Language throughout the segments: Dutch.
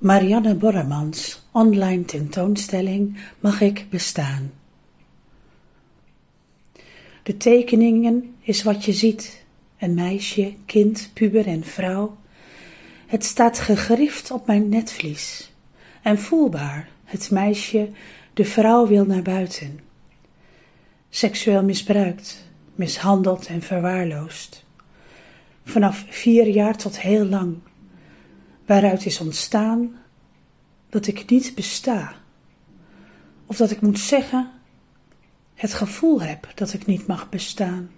Marianne Borremans, online tentoonstelling Mag ik bestaan? De tekeningen is wat je ziet, een meisje, kind, puber en vrouw. Het staat gegrift op mijn netvlies en voelbaar, het meisje, de vrouw wil naar buiten. Seksueel misbruikt, mishandeld en verwaarloosd. Vanaf 4 jaar tot heel lang, waaruit is ontstaan dat ik niet besta. Of dat ik moet zeggen, het gevoel heb dat ik niet mag bestaan.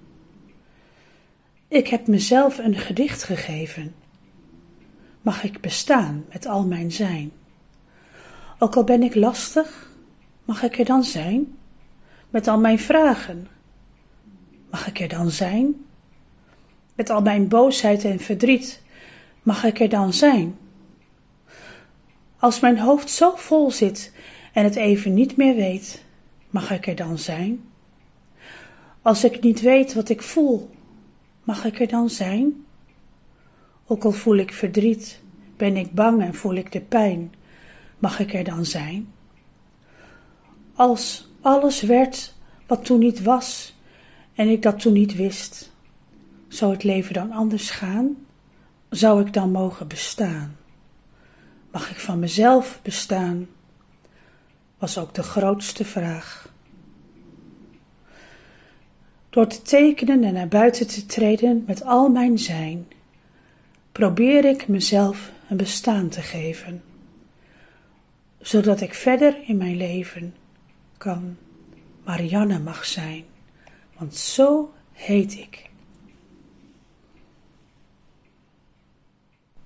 Ik heb mezelf een gedicht gegeven. Mag ik bestaan met al mijn zijn? Ook al ben ik lastig, mag ik er dan zijn? Met al mijn vragen, mag ik er dan zijn? Met al mijn boosheid en verdriet, mag ik er dan zijn? Als mijn hoofd zo vol zit en het even niet meer weet, mag ik er dan zijn? Als ik niet weet wat ik voel, mag ik er dan zijn? Ook al voel ik verdriet, ben ik bang en voel ik de pijn, mag ik er dan zijn? Als alles werd wat toen niet was en ik dat toen niet wist, zou het leven dan anders gaan? Zou ik dan mogen bestaan? Mag ik van mezelf bestaan? Was ook de grootste vraag. Door te tekenen en naar buiten te treden met al mijn zijn, probeer ik mezelf een bestaan te geven, zodat ik verder in mijn leven kan Marianne mag zijn, want zo heet ik.